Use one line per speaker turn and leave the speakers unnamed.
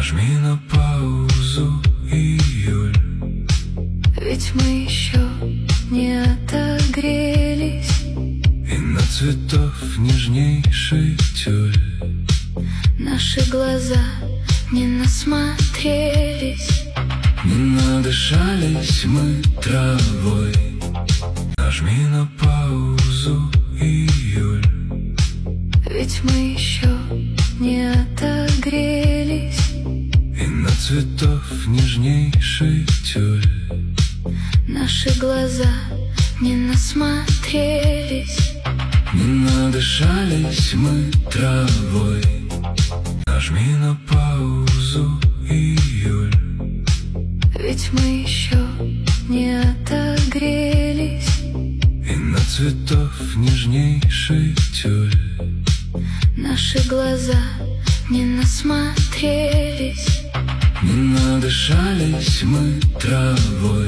Нажми на паузу, июль.
Ведь мы еще не отогрелись,
И на цветов нежнейший тюль.
наши глаза не насмотрелись,
Не надышались мы травой. Нажми на паузу, июль.
ведь мы еще не отогрелись,
И на цветов нежнейший тюль.
наши глаза не насмотрелись,
Не надышались мы травой. Нажми на паузу, июль.
ведь мы еще не отогрелись,
И на цветов нежнейший тюль.
наши глаза не насмотрелись,
Не надышались мы травой.